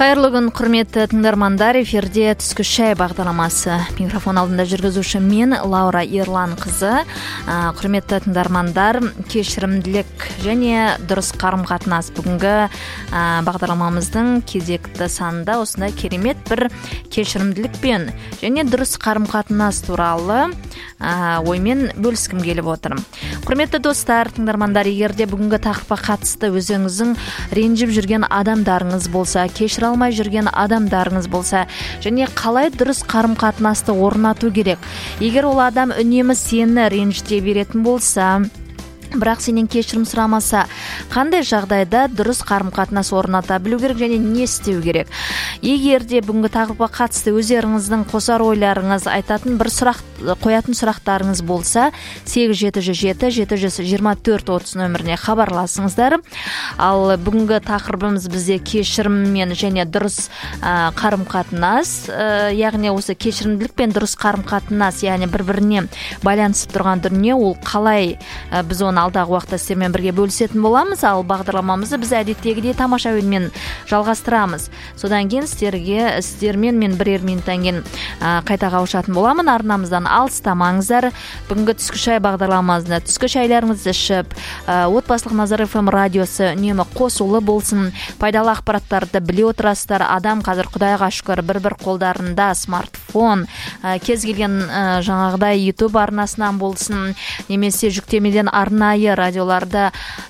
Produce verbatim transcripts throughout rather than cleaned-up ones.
Қайырлы күн, құрметті тыңдармандар, эфирде түскі шай бағдарламасы. Микрофон алдында жүргізуші мен, Лаура Ерлан қызы. Құрметті тыңдармандар, кешірімділік және дұрыс қарым-қатынас бүгінгі бағдарламамыздың кезекті санында осындай керемет бір кешірімділікпен және дұрыс қарым-қатынас туралы оймен бөліскім келіп отырмын. Құрметті достар, тыңдармандар, егерде бүгінгі тақырыпқа қатысты өзіңіздің ренжіп жүрген адамдарыңыз болса, кешір алмай жүрген адамдарыңыз болса, және қалай дұрыс қарым-қатынасты орнату керек. Егер ол адам үнемі сені ренжіте беретін болса, бірақ сенен кешірім сұрамаса, қандай жағдайда дұрыс қарым-қатынас орната білу керек және не істеу керек? Егер де бүгінгі тақырыпқа қатысты өздеріңіздің қосар ойларыңыз, айтатын бір сұрақ, қоятын сұрақтарыңыз болса, сегіз жеті жүз жеті жеті жүз жиырма төрт отыз нөміріне хабарласыңыздар. Ал бүгінгі тақырыбымыз бізде кешіріммен және дұрыс ә, қарым-қатынас, ә, яғни осы кешірімділік пен дұрыс қарым-қатынас, яғни бір-біріне байланысып тұрған дүние, ол қалай ә, біз оны алдағы уақытта сіздермен бірге бөлісетін боламыз. Ал бағдарламамызды біз әдеттегідей тамаша үнмен жалғастырамыз. Содан кейін сіздерге, сіздермен мен бірер минуттан кейін қайта қауышатын боламын. Арнамыздан алыстамаңыздар. Бүгінгі түскі шай бағдарламамызда түскі шайларыңызды ішіп, отбасылық Назар эф эм радиосы үнемі қосулы болсын. Пайдалы ақпараттарды біле отырасыздар. Адам қазір Құдайға шүкір бір-бір қолдарында смартфон, кез келген жаңағыдай YouTube арнасынан болсын, немесе жүктемеден арнайы радиоларды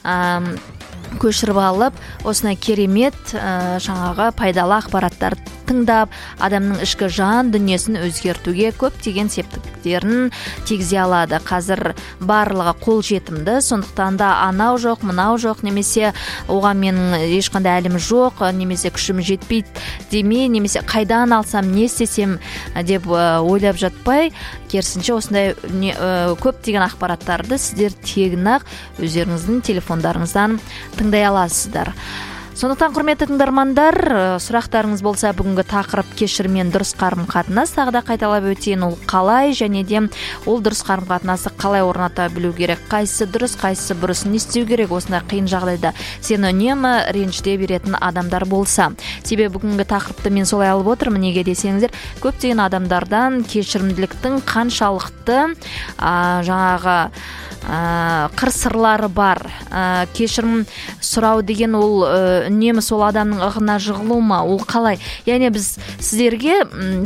көшіріп алып, осындай керемет ә, жаңағы пайдалы ақпараттар тыңдап, адамның ішкі жан дүниесін өзгертуге көптеген септіктерін тигізе алады. Қазір барлығы қол жетімді, сондықтан да анау жоқ, мынау жоқ, немесе оған менің ешқандай әлім жоқ, немесе күшім жетпейді демей, немесе қайдан алсам, не істесем деп ойлап жатпай, керісінше осындай не, ә, көптеген ақпараттарды сіздер тегін-ақ өздеріңіздің телефондарыңыздан тыңдай аласыздар. Сондықтан, құрметті тыңдармандар, сұрақтарыңыз болса, бүгінгі тақырып кешірмен дұрыс қарым-қатынас, тағы да қайталап өтейін, ол қалай, және де ол дұрыс қарым-қатынасты қалай орната білу керек, қайсысы дұрыс, қайсысы бұрыс, не істеу керек осындай қиын жағдайда сені үнемі ренжіте беретін адамдар болса. Себебі бүгінгі тақырыпты мен солай алып отырмын, неге десеңіздер, көптеген адамдардан кешірімділіктің қаншалықты а, жаңағы Ә, қыр-сырлары бар. Ә, кешірім сұрау деген ол ә, үнемі сол адамның ығына жығылу ма? Ол қалай? Яғни біз сіздерге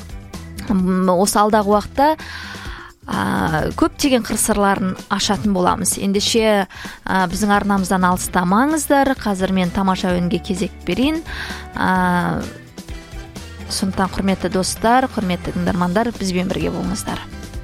м, осы алдағы уақытта ә, көптеген қыр-сырларын ашатын боламыз. Ендеше ә, біздің арнамыздан алыстамаңыздар. Қазір мен тамаша үнге кезек берейін. Ә, сондықтан, құрметті достар, құрметті тыңдармандар, бізбен бірге болыңыздар.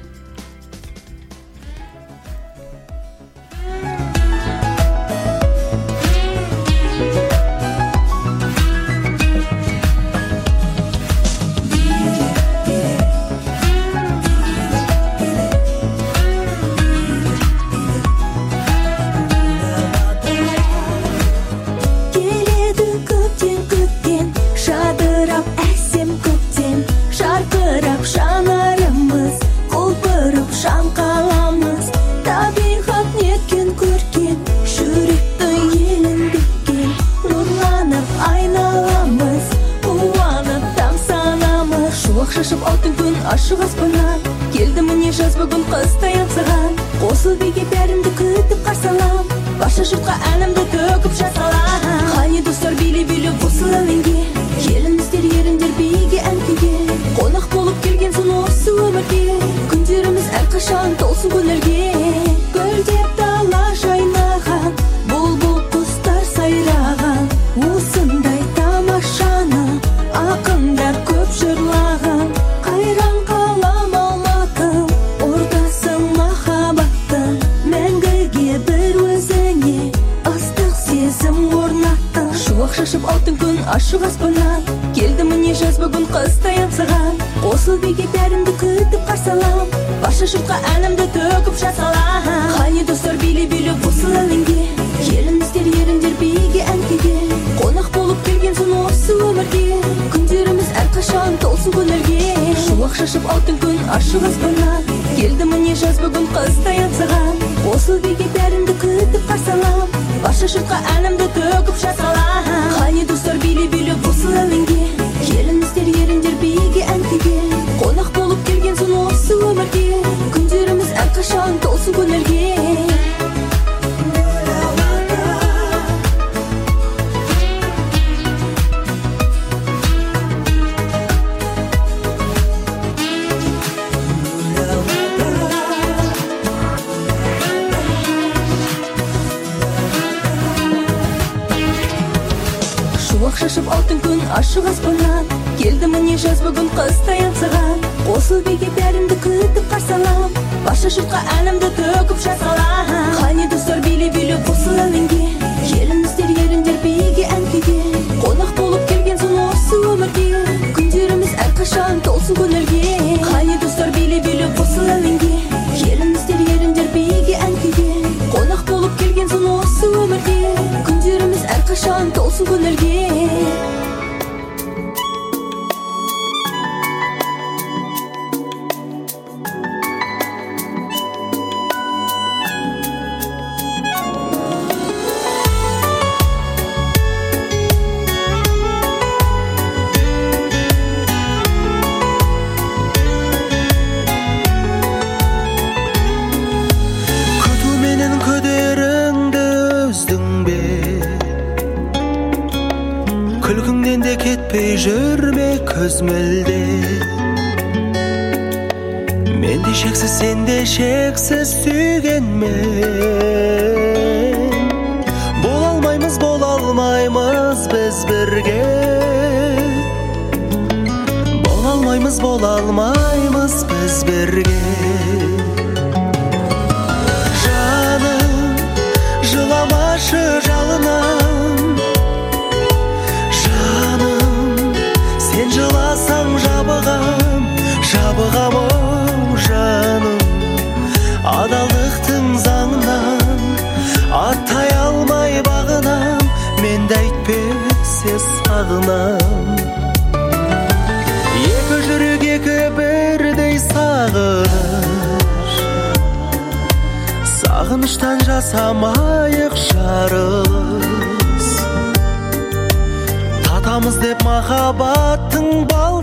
Ашық аспаннан келді міне жаз бүгін қыстай аңсаған, қосыл биге бәрімді күтіп қарсалам, барша жұртқа әнімді төгіп жазалам. Қане достар, биле-биле қосыл әуенге, келіңіздер еріңдер биге әнкіге, қонақ болып келген соң осы өмірге, күндеріміз әрқашан толсын көңілге. Гүлдеп дала жайнаған, бұлбұл құстар сайраған, осындай тамашаны ақындар көп жырлаған. Қайран қалам алматым, ортасың махаббаттың, мәңгіге бір өзіңе ыстық сезім орнаттың. Шуақ шашып алтын күн ашық аспаннан, келді міне жаз бүгін қыстай аңсаған, қосыл биге бәрімді күтіп қарсалам, барша жұртқа әнімді төгіп жазалам. Қане достар, биле-биле қосыл әуенге, келіңіздер еріңдер биге әнкіге, қонақ болып келген соң осы өмірге, күндеріміз әрқашан толсын көңілге. Шуақ шашып алтын күн ашық аспаннан, келді міне жаз бүгін қыстай аңсаған, қосыл биге бәрімді күтіп қарсалам, барша жұртқа әнімді төгіп жазалам. Қане достар, биле-биле қосыл әуенге, әрқашан толсын көңілге. Шуақ шашып алтын күн ашық аспаннан, келді міне жаз бүгін қыстай аңсаған. Қосыл биге бәрімді күтіп қарсалам, барша жұртқа әнімді төгіп жасалам. Қане достар биле-биле қосыл әуенге, келіңіздер еріңдер биге ән күйге. Қонақ болып келген соң осы өмірге, күндеріміз әрқашан толсын көңілге. Қане достар биле-биле қосыл әуенге, келіңіздер еріңдер биге ән күйге. Қонақ болып келген соң осы өмірге, күндеріміз әрқашан толсын көңілге. Күлкіңнен де кетпей жүрме көз мүлде. Мен де шексіз, сен де шексіз сүйгенмен. Бола алмаймыз, бола алмаймыз біз бірге. Бола алмаймыз, бола алмаймыз біз бірге. Жаным, жыламашы жалынам. Сен жыласаң жабығам, жабығам оу жаным. Адалдықтың заңынан аттай алмай бағынам, мен де әйтпесе сағынам. Екі жүрек екі бірдей сағыныш, сағыныштан жасамайық жарылыс. Татамыз деп махаббаттың бал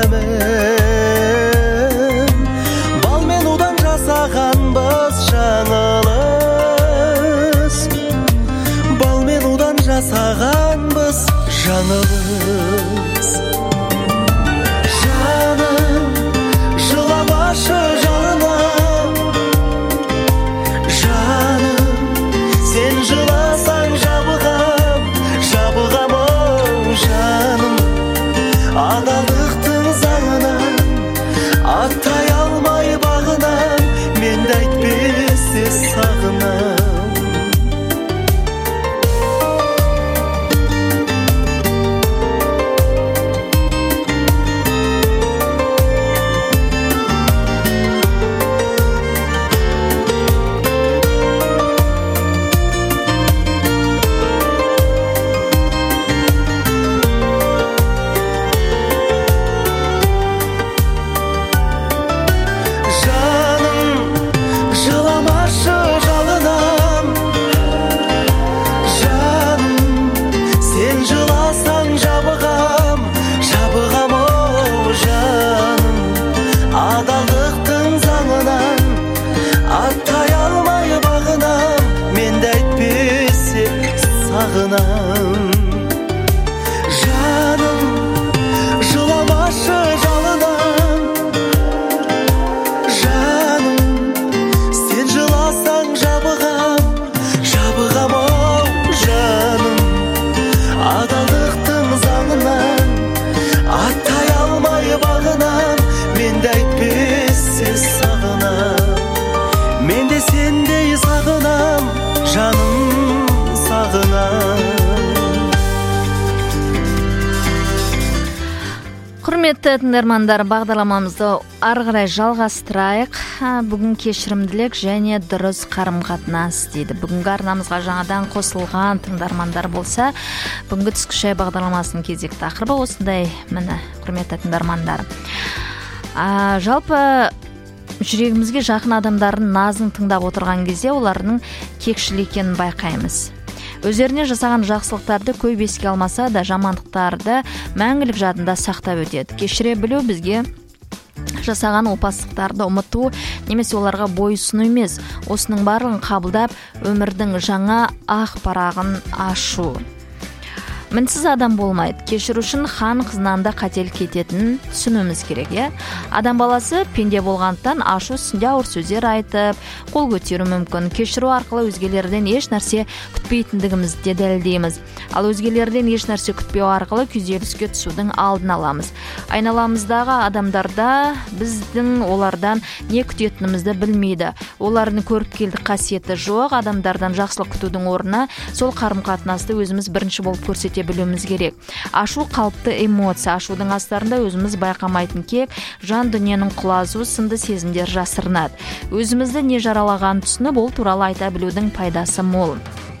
дәмін, балмен удан жасағанбыз жаңылыс. Балмен удан жасағанбыз жаңылыс. Жаным, жыламашы жалынам. Жаным, сен жыласаң жабығам, жабығам жаным. Адалдықтың заңынан аттай алмай бағынам, мен де әйтпесе сағынам. Жаным, жыламашы жалынам. Жаным, сен жыласаң жабығам, жабығам оу жаным. Адалдықтың заңынан аттай алмай бағынам, мен де әйтпесе сағынам. Мен де сендей сағынам, жаным сағынам. Құрметті тыңдармандар, бағдарламамызды ары қарай жалғастырайық. Бүгін кешірімділік және дұрыс қарым-қатынас дейді. Бүгінгі арнамызға жаңадан қосылған тыңдармандар болса, бүгінгі түскі шай бағдарламасының кезекті тақырыбы осындай. Міне, құрметті тыңдармандар. А, жалпы жүрегімізге жақын адамдардың назын тыңдап отырған кезде олардың кекшіл екенін байқаймыз. Өздеріне жасаған жақсылықтарды көп еске алмаса да, жамандықтарды мәңгілік жадында сақтап өтеді. Кешіре білу бізге жасаған опасыздықтарды ұмыту немесе оларға бойұсыну емес, осының барлығын қабылдап өмірдің жаңа ақ парағын ашу. Мінсіз адам болмайды. Кешіру үшін хан қызынан да қателік кететінін түсінуіміз керек, иә. Адам баласы пенде болғандықтан ашу үстінде ауыр сөздер айтып, қол көтеру мүмкін. Кешіру арқылы өзгелерден еш нәрсе күтпейтіндігімізді дәлелдейміз. Ал өзгелерден еш нәрсе күтпеу арқылы күйзеліске түсудің алдын аламыз. Айналамыздағы адамдарда біздің олардан не күтетінімізді білмейді. Олардың көріп келдік қасиеті жоқ. Адамдардан жақсылық күтудің орнына сол қарым-қатынасты өзіміз бірінші болып көрсете білуіміз керек. Ашу қалыпты эмоция. Ашудың астарында өзіміз байқамайтын кек, жан дүниенің құлазуы сынды сезімдер жасырынады. Өзімізді не жаралаған түсініп, ол туралы айта білудің пайдасы мол.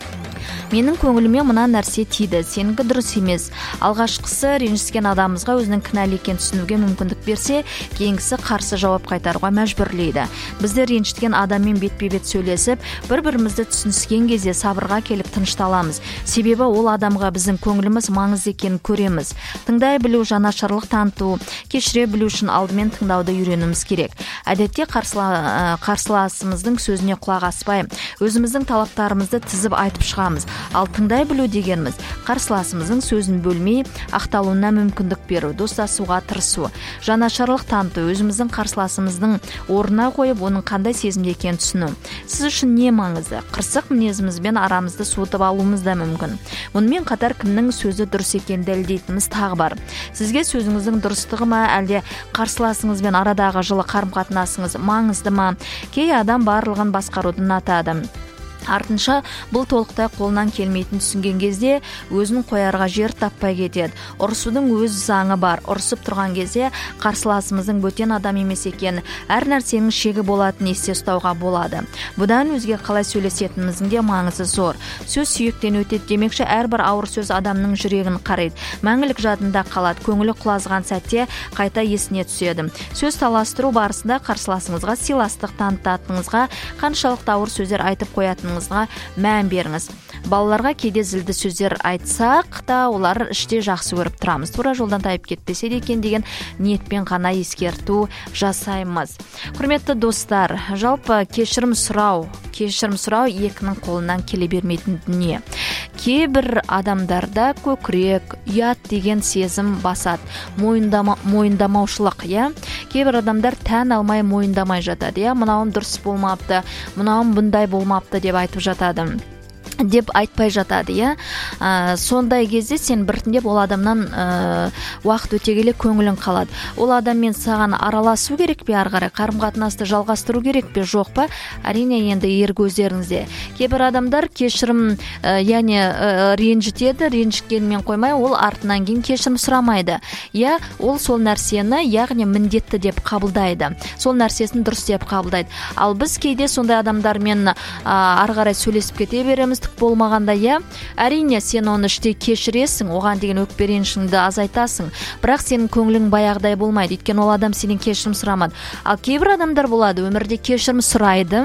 Менің көңіліме мына нәрсе тиді, сенікі дұрыс емес. Алғашқысы ренжіскен адамымызға өзінің кінәлі екенін түсінуге мүмкіндік берсе, кейінгісі қарсы жауап қайтаруға мәжбүрлейді. Бізді ренжіткен адаммен бетпе-бет сөйлесіп, бір-бірімізді түсініскен кезде сабырға келіп тынышталамыз. Себебі ол адамға біздің көңіліміз маңызды екенін көреміз. Тыңдай білу, жанашырлық таныту, кешіре білу үшін алдымен тыңдауды үйренуіміз керек. Әдетте қарсыла, қарсыласымыздың сөзіне құлақ аспай, өзіміздің талаптарымызды тізіп айтып шығамыз. Ал тыңдай білу дегеніміз қарсыласымыздың сөзін бөлмей, ақталуына мүмкіндік беру, достасуға тырысу. Жанашырлық таныту, өзіміздің қарсыласымыздың орнына қойып, оның қандай сезімде екенін түсіну. Сіз үшін не маңызды? Қырсық мінезімізбен арамызды суытып алуымыз да мүмкін. Мұнымен қатар кімнің сөзі дұрыс екенін дәлелдейтініміз тағы бар. Сізге сөзіңіздің дұрыстығы ма, әлде қарсыласыңызбен арадағы жылы қарым-қатынасыңыз маңызды ма? Кей адам барлығын басқаруды ұнатады. Артынша бұл толықтай қолынан келмейтін түсінген кезде өзін қоярға жер таппай кетеді. Ұрысудың өз заңы бар. Ұрысып тұрған кезде қарсыласымыздың бөтен адам емес екенін, әр нәрсенің шегі болатынын есте ұстауға болады. Бұдан өзге қалай сөйлесетініміздің де маңызы зор. Сөз сүйектен өтеді демекші, әрбір ауыр сөз адамның жүрегін қариды. Мәңгілік жадында қалады. Көңілі құлазған сәтте қайта есіне түседі. Сөз таластыру барысында қарсыласыңызға сыйластық танытатыныңызға, қаншалықты ауыр сөздер айтып қоятын мән беріңіз. Балаларға кейде зілді сөздер айтсақ та, олар іште жақсы көріп тұрамыз. Тура жолдан тайып кетпесе де екен деген ниетпен ғана ескерту жасаймыз. Құрметті достар, жалпы кешірім сұрау, кешірім сұрау екінің қолынан келе бермейтін дүние. Кейбір адамдарда көкірек, ұят деген сезім басады. Мойындама, мойындамаушылық, иә. Кейбір адамдар тән алмай мойындамай жатады, иә. Мынауым дұрыс болмапты, мынауым бұндай болмапты деп айтып жатады. деп айтпай жатады, иә. ә, сондай кезде сен біртіндеп ол адамнан ә, уақыт өте келе көңілің қалады. Ол адаммен саған араласу керек пе, ары қарай қарым-қатынасты жалғастыру керек пе, жоқ па? Әрине, енді ер көздеріңізде. Кейбір адамдар кешірім, ә, яғни ә, ренжітеді, ренжіткенмен қоймай, ол артынан кейін кешірім сұрамайды. Иә, ол сол нәрсені, яғни міндетті деп қабылдайды. Сол нәрсесін дұрыс деп қабылдайды. Ал біз кейде сондай адамдармен ә, ары қарай сөйлесіп кете береміз, түк болмағанда, иә. Әрине, сен оны іштей кешіресің, оған деген өкпе ренішіңді азайтасың. Бірақ сенің көңілің баяғыдай болмайды. Өйткені ол адам сенен кешірім сұрамады. Ал кейбір адамдар болады, өмірде кешірім сұрайды,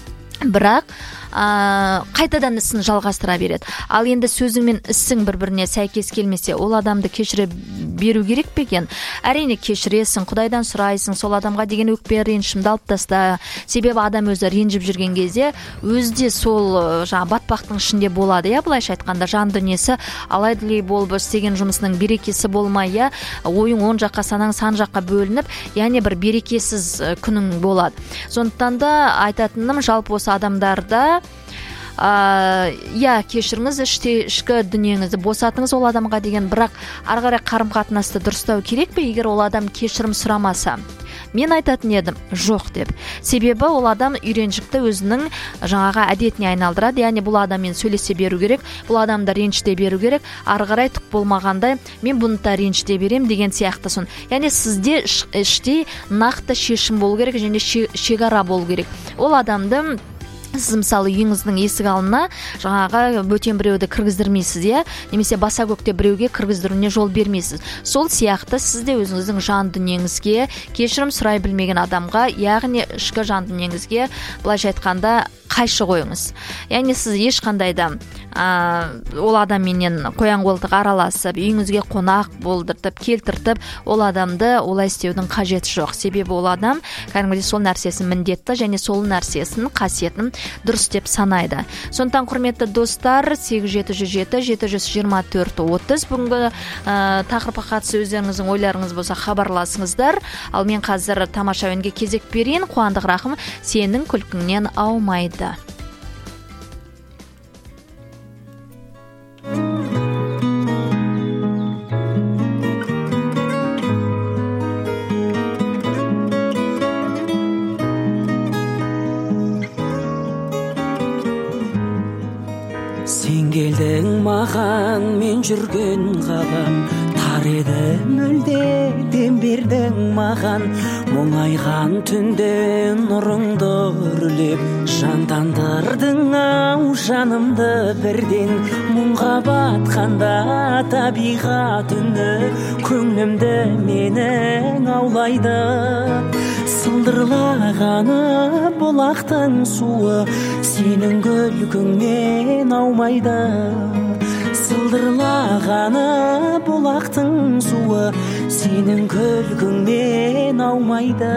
бірақ ә, қайтадан ісін жалғастыра береді. Ал енді сөзің мен ісің бір-біріне сәйкес келмесе, ол адамды кешіре беру керек пе екен? Әрине, кешіресің, Құдайдан сұрайсың, сол адамға деген өкпе ренішімді алып таста. Себебі адам өзі ренжіп жүрген кезде өзде сол жаңа батпақтың ішінде болады, иә, былайша айтқанда жан дүниесі алай-дүлей болып істеген жұмысының берекесі болмай, иә, ойың оң жаққа, санаң сан жаққа бөлініп, яғни бір берекесіз күнің болады. Сондықтан да айтатыным, жалпы осы адамдарда иә, кешіріңіз, іште ішкі дүниеңізді босатыңыз ол адамға деген, бірақ ары қарай қарым-қатынасты дұрыстау керек пе, егер ол адам кешірім сұрамаса? Мен айтатын едім, жоқ деп. Себебі ол адам үйреншікті өзінің жаңаға әдетіне айналдырады. Яғни бұл адаммен сөйлесе беру керек, бұл адамда ренжіте беру керек, ары қарай түк болмағандай мен бұны да ренжіте берем деген сияқты сон. Яғни сізде іштей нақты шешім болу керек және шегара болу керек. Ол адамды сіз мысалы үйіңіздің есік алдына жаңағы бөтен біреуді кіргіздірмейсіз, иә, немесе баса көкте біреуге кіргіздіруіне жол бермейсіз. Сол сияқты сіз де өзіңіздің жан дүниеңізге кешірім сұрай білмеген адамға, яғни ішкі жан дүниеңізге былайша айтқанда қайшы қойыңыз. Яғни сіз ешқандай да ә, ол адамменен қоян-қолтық араласып, үйіңізге қонақ болдыртып, келтіртіп, ол адамды олай істеудің қажеті жоқ. Себебі ол адам кәдімгідей сол нәрсесін міндетті және сол нәрсесін қасиетін дұрыс деп санайды. Сондықтан құрметті достар, сегіз жеті жүз жеті жеті жүз жиырма төрт отыз бүгінгі ә, тақырыпқа қатысты өздеріңіздің ойларыңыз болса хабарласыңыздар. Ал мен қазір тамаша әуенге кезек берейін. Қуандық Рахым, сенің күлкіңнен аумайды. Сен келдің маған, мен жүрген ғалам тар еді, мүлде дем бердің маған. Мұңайған түнде нұрыңды үрлеп, жандандырдың ау жанымды бірден. Мұңға батқанда табиғат үні көңілімді менің аулайды. Сылдырлағаны бұлақтың суы сенің күлкіңнен аумайды. Сылдырлағаны бұлақтың суы сенің күлкіңнен аумайды.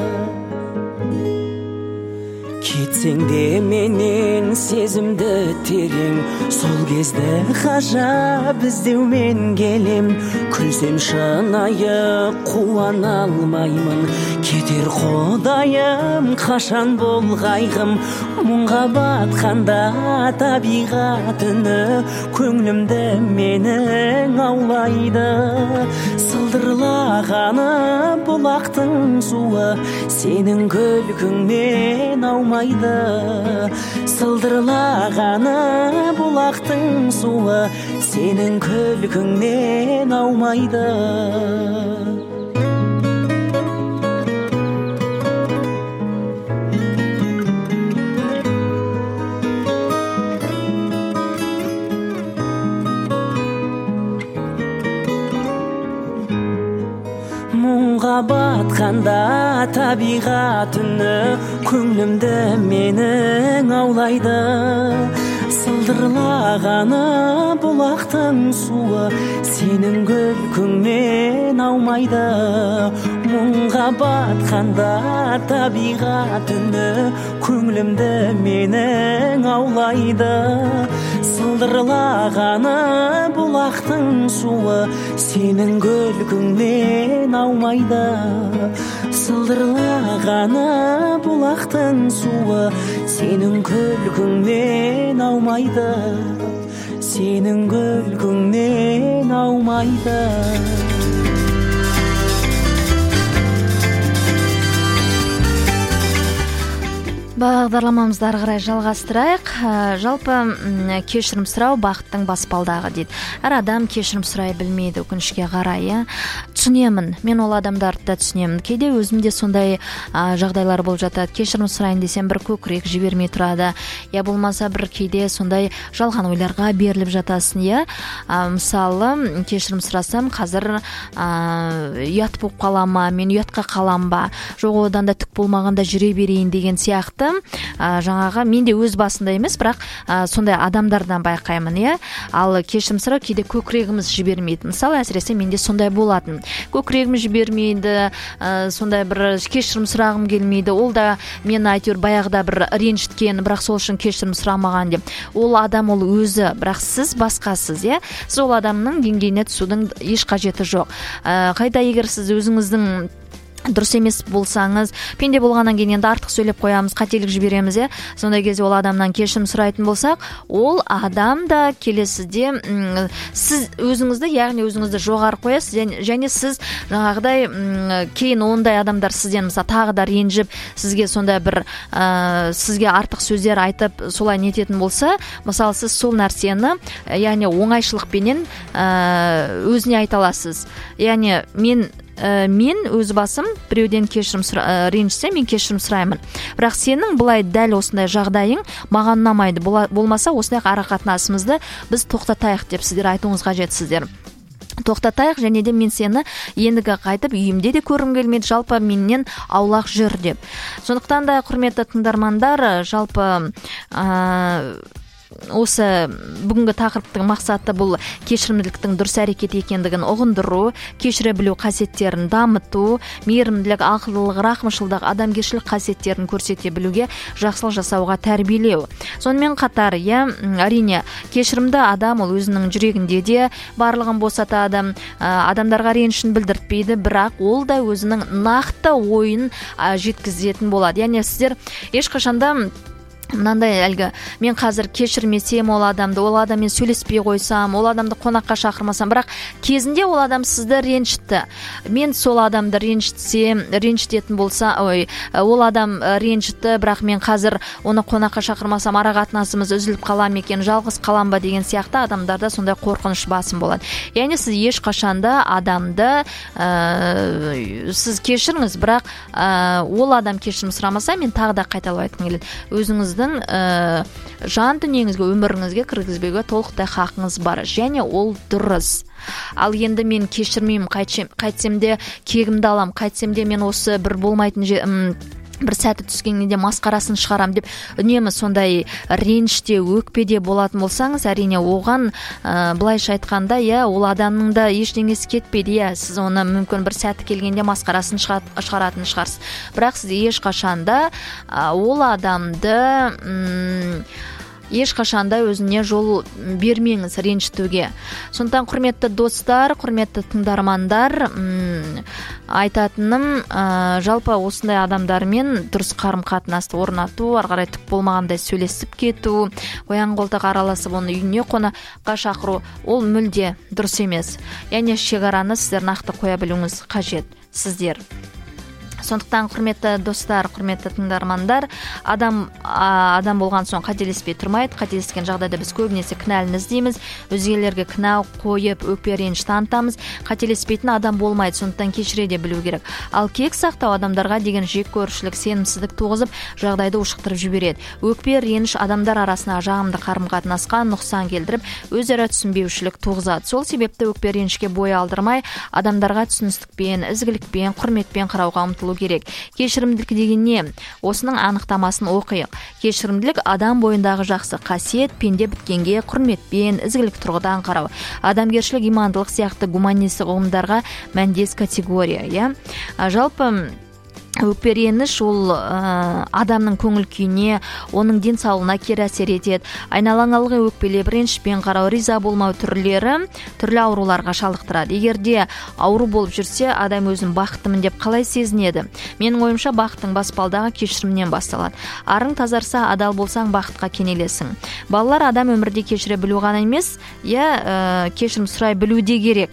Кетсең де менен сезімді терең, сол кезді ғажап іздеумен келем. Күлсем шынайы қуана алмаймын, кетер құдайым қашан бол қайғым. Мұңға батқанда табиғат үні көңілімді менің аулайды. Сылдырлағаны бұлақтың суы сенің күлкіңнен аумайды. Сылдырлағаны бұлақтың суы сенің күлкіңнен аумайды. Мұңға батқанда табиғат үні көңілімді менің аулайды. Сылдырлағаны бұлақтың суы сенің күлкіңнен аумайды. Мұңға батқанда табиғат үні көңілімді менің аулайды. Сылдырлағаны бұлақтың суы сенің күлкіңнен аумайды. Сылдырлағаны бұлақтың суы сенің күлкіңнен аумайды. Сенің күлкіңнен аумайды. Бағдарламамызды ары қарай жалғастырайық. Жалпы кешірім сұрау бақыттың баспалдағы дейді. Әр адам кешірім сұрай білмейді, өкінішке қарай. Түсінемін, мен ол адамдарды да түсінемін. Кейде өзімде сондай жағдайлар болып жатады. Кешірім сұрайын десем бір көкірек жібермей тұрады. Я болмаса бір кейде сондай жалған ойларға беріліп жатасың. Я мысалы кешірім сұрасам, қазір ұят болып қалама, мен ұятқа қалам ба, жоқ одан да түк болмағанда жүре берейін деген сияқты. Жаңағы мен де өз басында емес, бірақ ә, сондай адамдардан байқаймын, иә. Ал кешірім сұрау кейде көкірегіміз жібермейді. Мысалы, әсіресе менде сондай болатын. Көкірегім жібермейді, ә, сондай бір кешірім сұрағым келмейді. Ол да мені әйтеуір баяғыда бір ренжіткен, бірақ сол үшін кешірім сұрамаған деп. Ол адам ол өзі, бірақ сіз басқасыз, иә. Сіз ол адамның деңгейіне түсудің еш қажеті жоқ. Ә, қайта егер сіз өзіңіздің дұрыс емес болсаңыз, пенде болғаннан кейін енді артық сөйлеп қоямыз, қателік жібереміз, е. Сондай кезде ол адамнан кешірім сұрайтын болсақ, ол адам да келесіде м, сіз өзіңізді, яғни өзіңізді жоғары қоясыз, және сіз жаңағыдай м, кейін ондай адамдар сізден мысалы тағы да ренжіп, сізге сондай бір ә, сізге артық сөздер айтып, солай нететін болса, мысалы сіз сол нәрсені, яғни оңайшылықпенен ә, өзіне айта аласыз. Яғни мен мен өз басым біреуден кешірім ренжісем мен кешірім сұраймын, бірақ сенің былай дәл осындай жағдайың маған ұнамайды, болмаса осындай арақатынасымызды біз тоқтатайық деп сіздер айтуыңыз қажетсіздер. Тоқтатайық, және де мен сені ендігі қайтып үйімде де көргім келмейді, жалпы менен аулақ жүр деп. Сондықтан да құрметті тыңдармандар, жалпы ә, осы бүгінгі тақырыптың мақсаты бұл кешірімділіктің дұрыс әрекет екендігін ұғындыру, кешіре білу қасиеттерін дамыту, мейірімділік, ақылдылық, рақымшылдық, адамгершілік қасиеттерін көрсете білуге, жақсылық жасауға тәрбиелеу. Сонымен қатар, иә, әрине, кешірімді адам ол өзінің жүрегінде де барлығын босатады, адамдарға ренішін білдіртпейді, бірақ ол да өзінің нақты ойын жеткізетін болады. Яғни сіздер ешқашанда мынандай әлгі мен қазір кешірмесем ол адамды, ол адаммен сөйлеспей қойсам, ол адамды қонаққа шақырмасам, бірақ кезінде ол адам сізді ренжітті. Мен сол адамды ренжітсем, ренжітетін болса, ой, ол адам ренжітті, бірақ мен қазір оны қонаққа шақырмасам арақатынасымыз үзіліп қалам екен, жалғыз қалам ба деген сияқты адамдарда сондай қорқыныш басым болады. Яғни сіз ешқашанда адамды ә, сіз кешіріңіз, бірақ ә, ол адам кешірім сұрамаса, мен тағы да қайталап айтқым келеді. Өзіңіз Ә, жан дүниеңізге, өміріңізге кіргізбеуге толықтай хақыңыз бар, және ол дұрыс. Ал енді мен кешірмеймін, қайтсем де кегімді алам, қайтсем де мен осы бір болмайтын же, бір сәті түскенде масқарасын шығарам деп үнемі сондай реніште, өкпеде болатын болсаңыз, әрине оған ә, былайша айтқанда, иә, ол адамның да ештеңесі кетпейді, иә, сіз оны мүмкін бір сәті келгенде масқарасын шығаратын шығарсыз, бірақ сіз ешқашанда ә, ол адамды м ешқашанда өзіне жол бермеңіз ренжітуге. Сондықтан құрметті достар, құрметті тыңдармандар, айтатыным, ә, жалпы осындай адамдармен дұрыс қарым-қатынасты орнату, ары қарай түк болмағандай сөйлесіп кету, қоян қолтық араласып оны үйіне қонаққа шақыру, ол мүлде дұрыс емес. Яғни шекараны сіздер нақты қоя білуіңіз қажет сіздер. Сондықтан құрметті достар, құрметті тыңдармандар, адам адам болған соң қателеспей тұрмайды. Қателескен жағдайда біз көбінесе кінәліні іздейміз, өзгелерге кінә қойып, өкпе реніш танытамыз. Қателеспейтін адам болмайды, сондықтан кешіре де білу керек. Ал кек сақтау адамдарға деген жек көрушілік, сенімсіздік туғызып, жағдайды ушықтырып жібереді. Өкпе реніш адамдар арасына жағымды қарым-қатынасқа нұқсан келтіріп, өзара түсінбеушілік туғызады. Сол себепті өкпе ренішке бой алдырмай, адамдарға түсіністікпен, ізгілікпен, құрметпен қарауға ұмтылу керек. Кешірімділік деген не? Осының анықтамасын оқиық. Кешірімділік адам бойындағы жақсы қасиет, пенде біткенге құрметпен, ізгілік тұрғыдан қарау. Адамгершілік, имандылық сияқты гуманистік ұғымдарға мәндес категория, иә. Жалпы өкпе реніш ол ә, адамның көңіл күйіне, оның денсаулығына кері әсер етеді. Айналаңалығы өкпелеп, ренішпен қарау, риза болмау түрлері түрлі ауруларға шалдықтырады. Егер де ауру болып жүрсе, адам өзін бақыттымын деп қалай сезінеді? Менің ойымша, бақыттың баспалдағы кешірімнен басталады. Арың тазарса, адал болсаң, бақытқа кенелесің. Балалар адам өмірде кешіре білу ғана емес, я ә, кешірім сұрай білу де керек.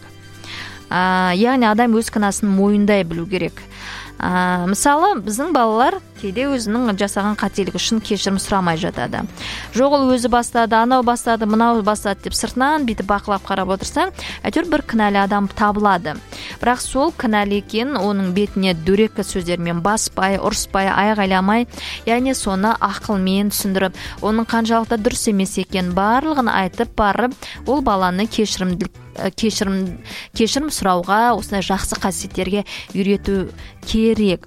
Ә, яғни адам өз кінәсін мойындай білу керек. Ә, мысалы, біздің балалар кейде өзінің жасаған қателігі үшін кешірім сұрамай жатады. Жоқ, ол өзі бастады, анау бастады, мынау бастады деп сыртынан бүйтіп бақылап қарап отырсаң, әйтеуір бір кінәлі адам табылады. Бірақ сол кінәлі екен, оның бетіне дөрекі сөздермен баспай, ұрыспай, айғайламай, яғни соны ақылмен түсіндіріп, оның қаншалықты дұрыс емес екен барлығын айтып барып, ол баланы кешірімділік кешірім кешірім сұрауға, осындай жақсы қасиеттерге үйрету керек.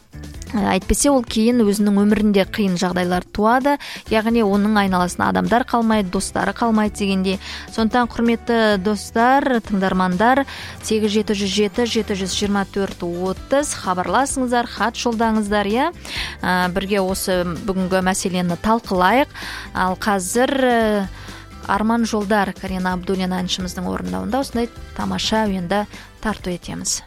Әйтпесе ол кейін өзінің өмірінде қиын жағдайлар туады, яғни оның айналасына адамдар қалмайды, достары қалмайды дегенде. Сондықтан құрметті достар, тыңдармандар, сегіз жеті жүз жеті жеті жүз жиырма төрт отыз хабарласыңыздар, хат жолдаңыздар, иә. Бірге осы бүгінгі мәселені талқылайық. Ал қазір Арман жолдар, Карина Абдуллина әншіміздің орындауында осындай тамаша әуенді тарту етеміз.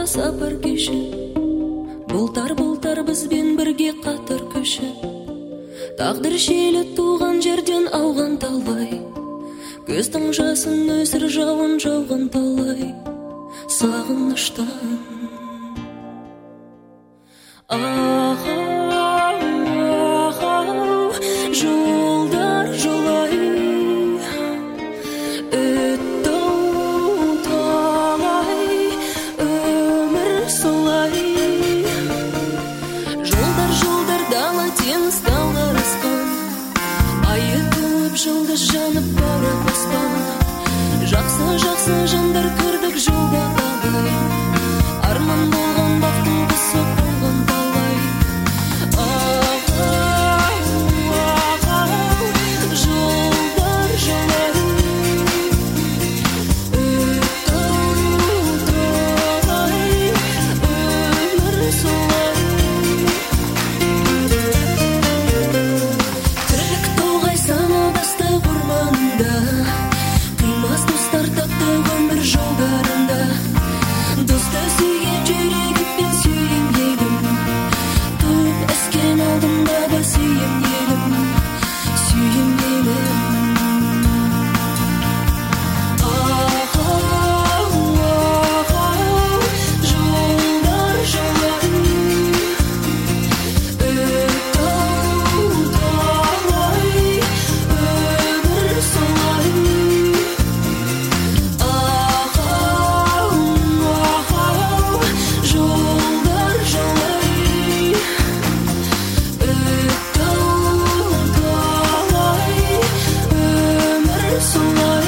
сапар кешіп, бұлтар-бұлтар бізбен бірге қатар көшіп, тағдыр желі туған жерден ауған талай, көздің жасын өсір жауын жауған талай, сағыныштан. Ағау, жолдар жолай, өтті-ау талай, өмір солай. Жолдар, жолдар, дала теңіз талғар асқан, айы туып жұлдыз жанып барып аспан. Жақсы, жақсы жандар көрдік жолда талай, арман болған бақтың құсы болған талай. Ағау, ағау, жолдар жолай, өтті-ау талай, өмір солай. Тірлік тоғай саналдасты орманында, қимас достар тапты өмір жолдарында. Досты сүйген жүрегіммен сүйем елім, туып өскен алдымда да сүйем елім, сүйем елім. Ағау, ағау, жолдар жолай, өтті-ау талай, өмір солай. Ағау, ағау, жолдар жолай, өтті-ау талай, өмір солай.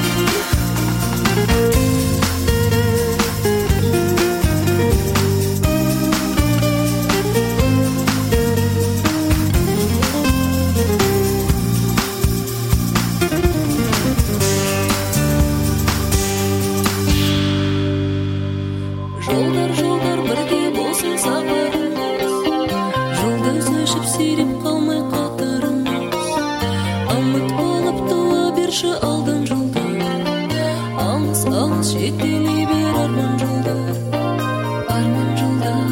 Жолдар, жолдар бірге болсын сапарымыз, жұлдыз өшіп сиреп қалмай қатарымыз. Үміт болып туа берші алдан жолдар, алыс, алыс жетелей бер арман жолдар, арман жолдар,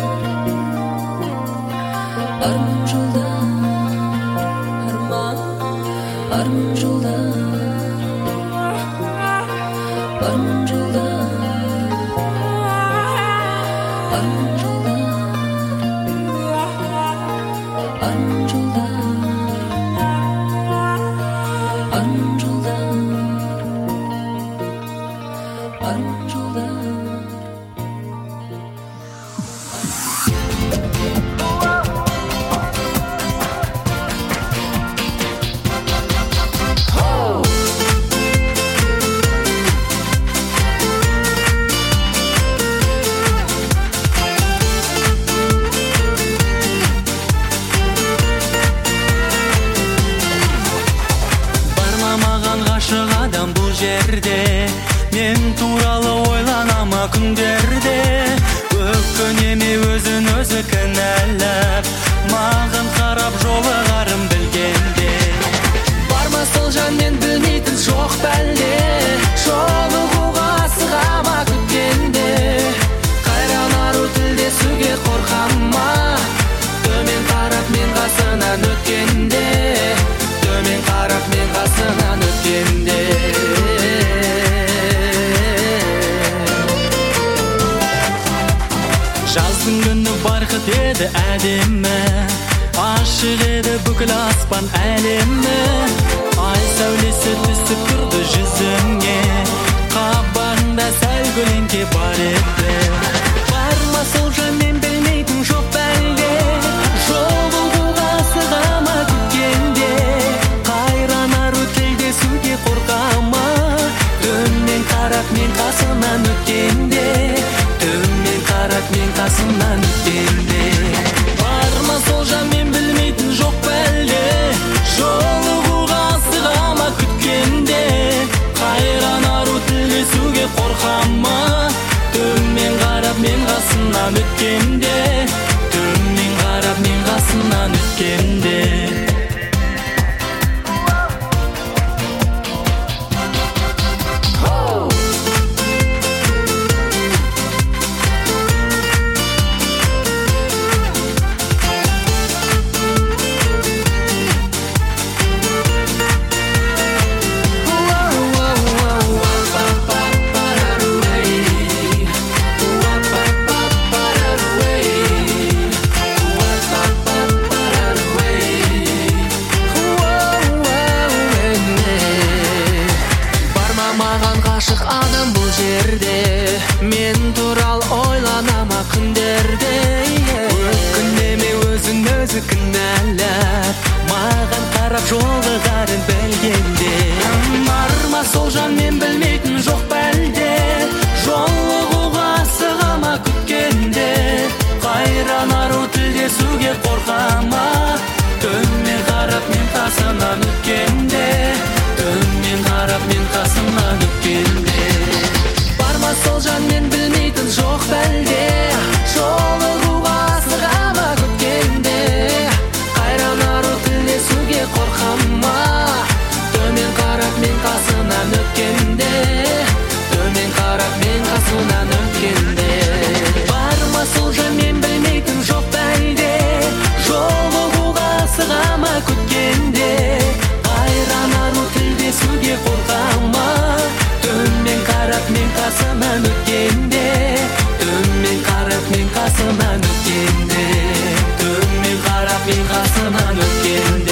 арман жолдар, арман, арман жолдар, арман жолдар. Арман жолдар, арман жолдар, арман жолдар, арман жолдар. Бармамаған ғашық адам бұл жерде, мен туралы ойланама күндерде. Өкінеме өзін өзі кінәлап, маған қарап жолығарым білгенде. Барма сол жанмен білмейтін жоқ бәлде, жолығуға асығама күткенде. Қайран ару тілдесуге қорқама, төмен қарап мен қасынан өткенде, төмен қарап мен қасынан өткенде. Жаздың күні барқыт еді әдемі, ашық еді бүкіл аспан әлемі. Ай сәулесі түсіп тұрды жүзіңе, қабағында сәл көлеңке бар еді. Барма сол жанмен білмейтін жоқ бәлде, жолығуға асығама күткенде. Қайран ару тілдесуге қорқама, төмен қарап мен қасынан өткенде, төмен қарап мен қасынан өткенде. Барма сол жанмен білмейтін жоқ бәлде, жолығуға асығама күткенде. Қайран ару тілдесуге қорқама, төмен қарап қасынан өткенде, төмен қарап мен қасынан өткенде. Барма сол жан мен білмейтін жоқ бәлде, жолығуға асығама күткенде, қайран ару тілдесуге қорқама, төмен қарап мен қасынан өткенде, төмен қарап мен қасынан өткенде. Барма сол жан мен білмейтін жоқ бәлде, жолығуға асығама күткенде, қайран ару тілдесуге қорқама, төмен қарап мен қасынан өткенде, төмен қарап мен қасынан өткенде, төмен қарап мен қасынан өткенде.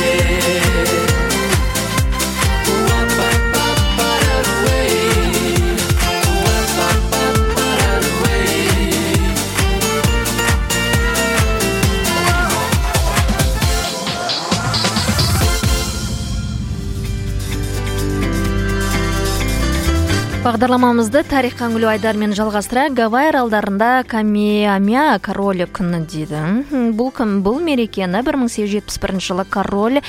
Бағдарламамызды тарихқа үңілу айдарымен жалғастыра. Гавайи аралдарында Камеамеа королі күні дейді. Бұл күн, бұл мерекені бір мың сегіз жүз жетпіс бірінші жылы король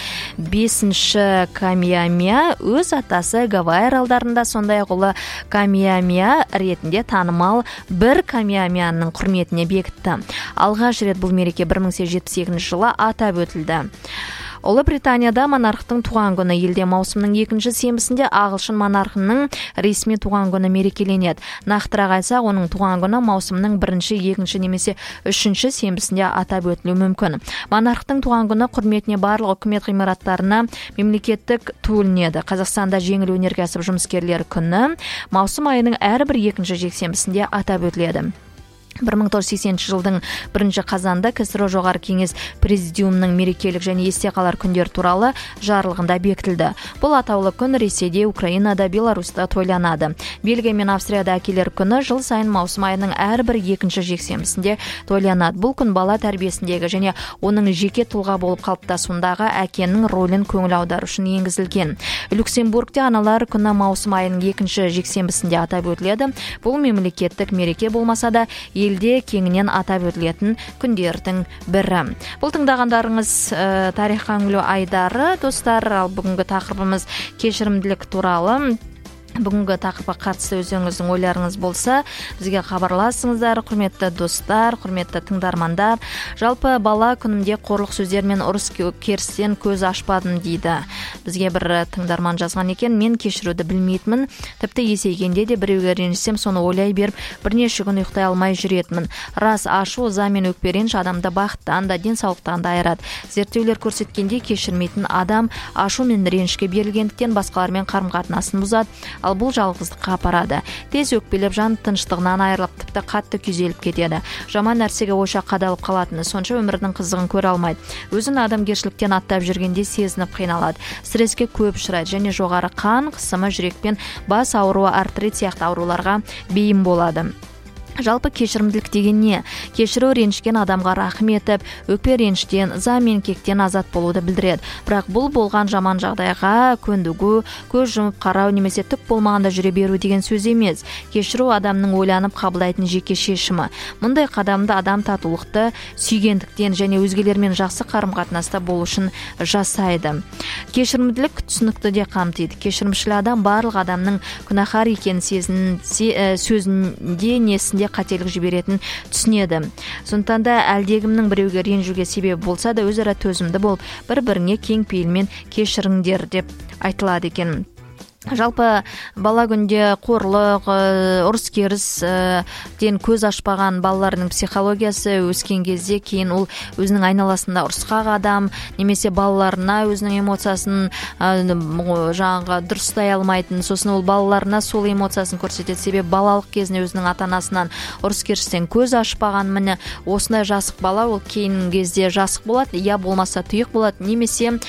бесінші Камеамеа өз атасы Гавайи аралдарында, сондай-ақ ұлы Камеамеа ретінде танымал бір Камеамеаның құрметіне бекітті. Алғаш рет бұл мереке бір мың сегіз жүз жетпіс екінші жылы атап өтілді. Ұлы Британияда монархтың туған күні елде маусымның екінші сенбісінде ағылшын монархының ресми туған күні мерекеленеді. Нақтырақ айтсақ, оның туған күні маусымның бірінші, екінші немесе үшінші сенбісінде атап өтілуі мүмкін. Монархтың туған күні құрметіне барлық үкімет ғимараттарына мемлекеттік төленеді. Қазақстанда жеңіл өнеркәсіп жұмыскерлері күні маусым айының әрбір екінші жексенбісінде атап өтіледі. бір мың тоғыз жүз сексенінші жылдың бірінші қазанда КСРО жоғары кеңес президиумының мерекелік және есте қалар күндер туралы жарлығында бекітілді. Бұл атаулы күн Ресейде, Украинада, Беларусьта тойланады. Бельгия мен Австрияда әкелер күні жыл сайын маусым айының әрбір екінші жексенбісінде тойланады. Бұл күн бала тәрбиесіндегі және оның жеке тұлға болып қалыптасуындағы әкенің рөлін көңіл аудару үшін енгізілген. Люксембургте аналар күні маусым айының екінші жексенбісінде атап өтіледі. Бұл мемлекеттік мереке болмаса да елде кеңінен атап өтілетін күндердің бірі. Бұл тыңдағандарыңыз ә, тарихқа үңілу айдары, достар. Ал бүгінгі тақырыбымыз кешірімділік туралы. Бүгінгі тақырыпқа қатысты өзіңіздің ойларыңыз болса, бізге хабарласыңыздар, құрметті достар, құрметті тыңдармандар. Жалпы бала күнімде қорлық сөздер мен ұрыс керістен көз ашпадым дейді. Бізге бір тыңдарман жазған екен: мен кешіруді білмейтінмін, тіпті есейгенде де біреуге ренжісем, соны ойлай беріп, бірнеше күн ұйықтай алмай жүретінмін. Рас, ашу, ыза мен өкпе реніш адамды бақыттан да, денсаулықтан да айырады. Зерттеулер көрсеткендей, кешірмейтін адам ашу мен ренішке берілгендіктен басқалармен қарым-қатынасын бұзады. Ал бұл жалғыздыққа апарады. Тез өкпелеп, жан тыныштығынан айырылып, тіпті қатты күйзеліп кетеді. Жаман нәрсеге ойша қадалып қалатыны сонша өмірдің қызығын көре алмайды. Өзін адамгершіліктен аттап жүргенде сезініп қиналады. Стресске көп ұшырайды және жоғары қан қысымы, жүрекпен бас ауруы, артрит сияқты ауруларға бейім болады. Жалпы кешірімділік деген не? Кешіру ренішкен адамға рахым етіп, өкпе реніштен, ыза мен кектен азат болуды білдіреді. Бірақ бұл болған жаман жағдайға көндігу, көз жұмып қарау немесе түк болмағанда жүре беру деген сөз емес. Кешіру адамның ойланып қабылдайтын жеке шешімі. Мұндай қадамды адам татулықты, сүйгендіктен және өзгелермен жақсы қарым-қатынаста болу үшін жасайды. Кешірімділік түсінікті де қамтиды. Кешірімшіл адам барлық адамның күнәһар екенін сезінсе, сөзінде, несінде қателік жіберетін түсінеді. Сондықтан да әлдегімнің біреуге ренжуге себеп болса да өзара төзімді болып, бір-біріңе кең пейілмен кешіріңдер деп айтылады екен. Жалпы бала күнде қорлық, ұрыс керістен көз ашпаған балалардың психологиясы өскен кезде кейін ол өзінің айналасында ұрысқақ адам немесе балаларына өзінің эмоциясын жаңағы дұрыстай алмайтын, сосын ол балаларына сол эмоциясын көрсетеді. Себебі балалық кезінде өзінің ата-анасынан ұрыс керістен көз ашпаған. Міне осындай жасық бала ол кейін кезде жасық болады, я болмаса тұйық болады, немесе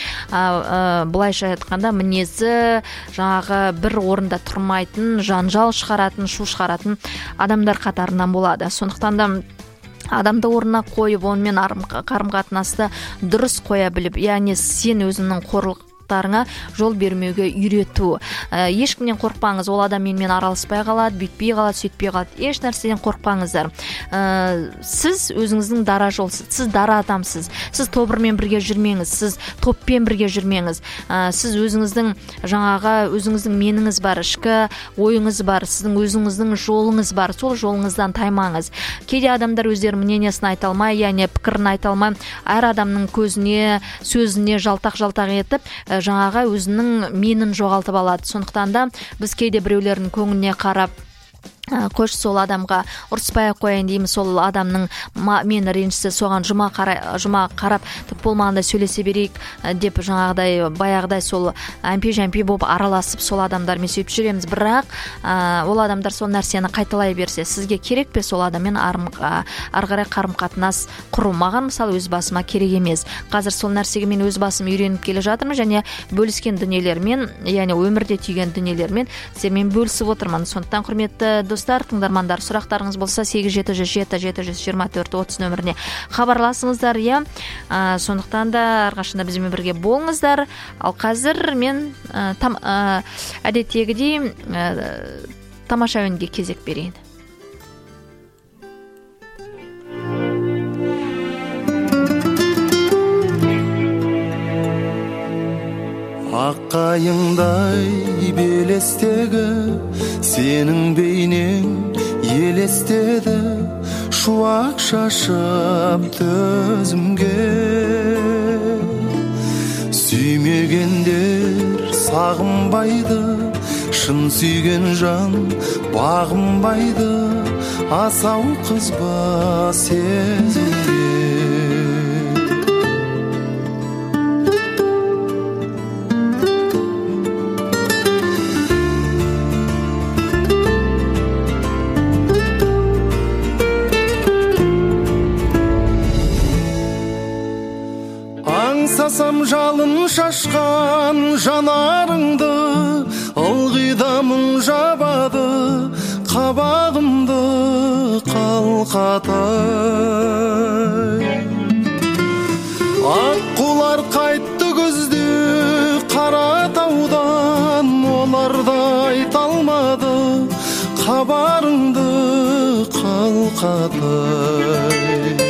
былайша айтқанда мінезі жаңағы бір орында тұрмайтын, жанжал шығаратын, шу шығаратын адамдар қатарынан болады. Сондықтан да адамды орнына қойып, онымен қарым-қатынасты дұрыс қоя біліп, яғни сен өзіңнің қорлық құндылықтарыңа жол бермеуге үйрету. Ешкімнен қорықпаңыз, ол адам менімен араласпай қалады, бүйтпей қалады, сөйтпей қалады. Еш нәрседен қорықпаңыздар. Сіз өзіңіздің дара жолсыз, сіз дара адамсыз. Сіз тобырмен бірге жүрмеңіз, сіз топпен бірге жүрмеңіз. Сіз өзіңіздің жаңағы өзіңіздің меніңіз бар, ішкі ойыңыз бар, сіздің өзіңіздің жолыңыз бар. Сол жолыңыздан таймаңыз. Кейде адамдар өздері мнениясын айта алмай, яғни пікірін айта алмай, әр адамның көзіне, сөзіне жалтақ-жалтақ етіп, жаңағы өзінің менін жоғалтып алады. Сондықтан да біз кейде біреулердің көңіліне қарап, көш сол адамға ұрыспай қояйын дейміз, сол адамның мені ренжісі соған жұма қарай, жұма қарап түк болмағандай сөйлесе берейік деп жаңағыдай баяғыдай сол әмпе-жәмпе болып араласып сол адамдармен сөйтіп жүреміз. Бірақ ол адамдар сол нәрсені қайталай берсе, сізге керек пе сол адаммен ары қарай қарым-қатынас құру? Маған мысалы өз басыма керек емес. Қазір сол нәрсеге мен өз басым үйреніп келе жатырмын және бөліскен дүниелермен, яғни өмірде түйген дүниелермен сіздермен бөлісіп отырмын. Сондықтан құрметті достар, тыңдармандар, сұрақтарыңыз болса сегіз жеті жүз жеті жеті жүз жиырма төрт отыз нөміріне хабарласыңыздар. Иә, сондықтан да әрқашанда бізбен бірге болыңыздар. Ал қазір мен там әдеттегідей тамаша үнге кезек берейін. Аққайыңдай белестегі сенің бейнең елестеді, шуақ шашып төзімге. Сүймегендер сағынбайды, шын сүйген жан бағынбайды, асау қызба сезімге. Аңсасам жалын шашқан жанарыңды, ылғидамың жабады қабағымды қалқатай. Аққулар қайтты күзде Қаратаудан, олар да айта алмады хабарыңды қалқатай.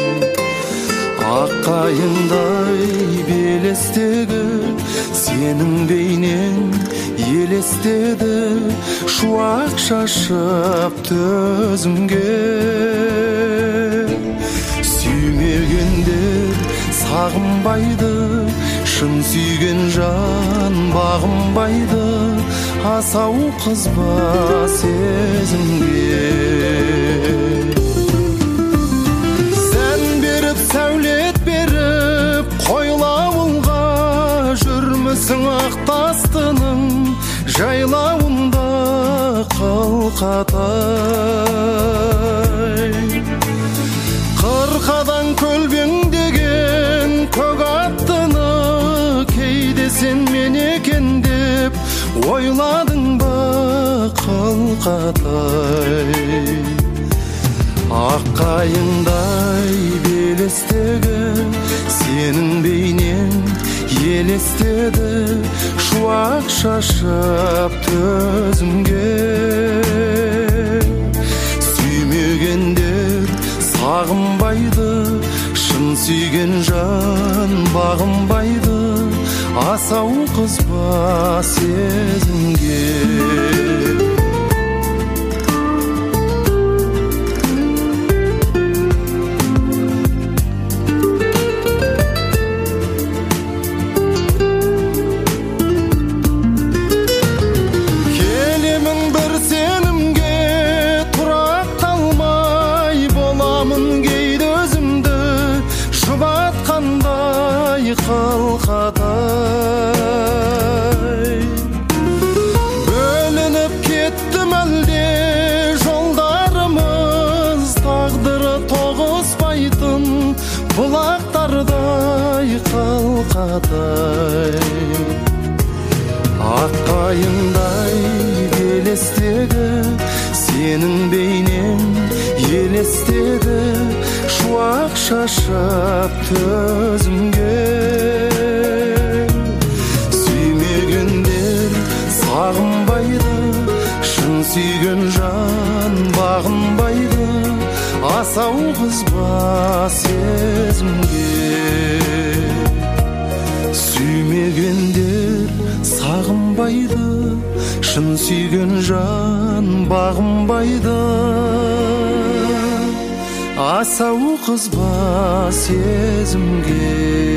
Аққайыңдай белестегі сенің бейнең елестеді, шуақ шашып төзімге. Сүймегендер сағынбайды, шын сүйген жан бағынбайды, асау қызба сезімге. Сәулет беріп қойлауылға, жүрмісің ақтастының жайлауында қалқатай. Қырқадан көлбеңдеген көк аттыны кейде сен мен екен деп ойладың ба қалқатай. Аққайыңдай белестегі сенің бейнең елестеді, шуақ шашып төзімге. Сүймегендер сағынбайды, шын сүйген жан бағынбайды, асау қызба сезімге. Қалқатай. Бөлініп кеттім әлде жолдарымыз, тағдыры тоғыспайтын бұлақтардай қалқатай. Аққайыңдай белестегі сенің бейнең елестеді, шуақ шашып төзімге. сүйген жан бағынбайды, асау қызба сезімге. Сүймегендер сағынбайды, шын сүйген жан бағынбайды, асау қызба сезімге.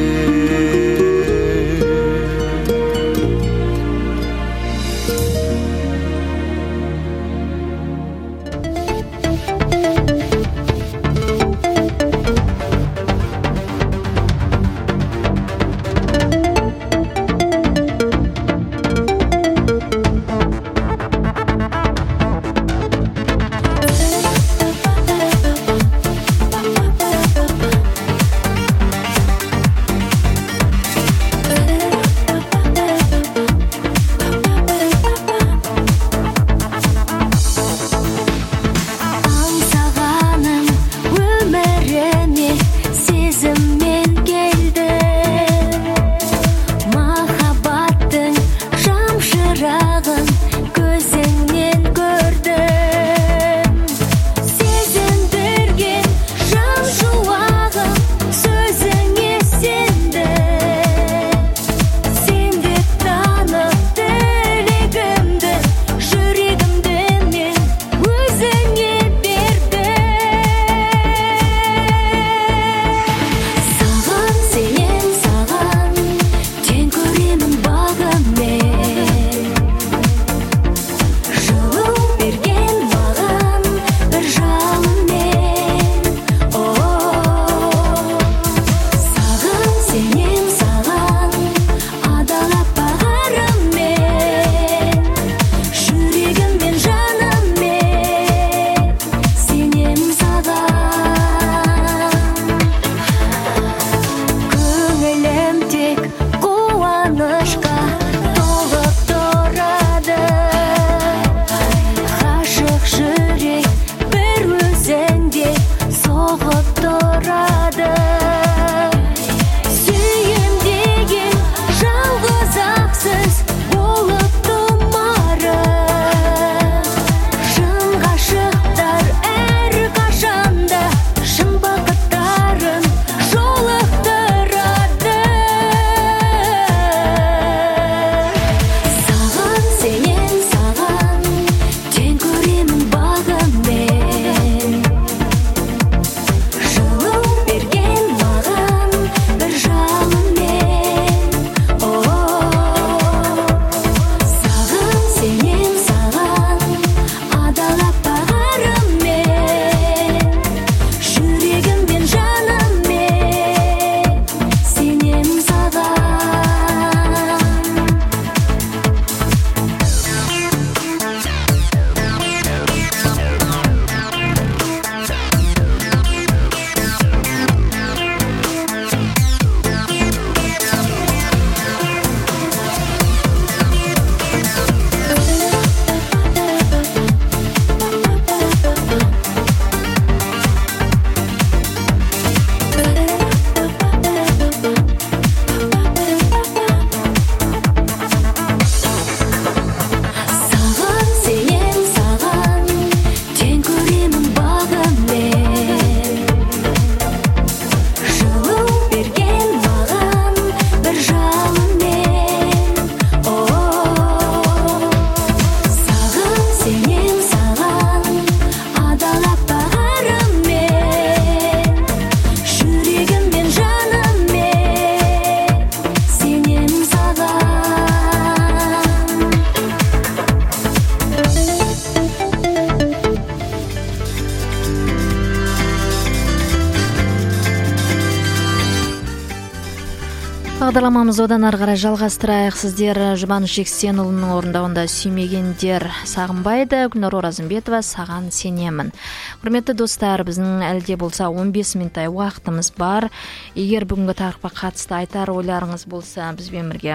Бағдарламамыз одан ары қарай жалғастырайық. Сіздер Жұбаныш Жексенұлының орындауында Сүймегендер сағынбайды, Гүлнұр Оразымбетова саған сенемін. Құрметті достар, біздің әлде болса он бес минуттай уақытымыз бар. Егер бүгінгі тақырыпқа қатысты айтар ойларыңыз болса, бізбен бірге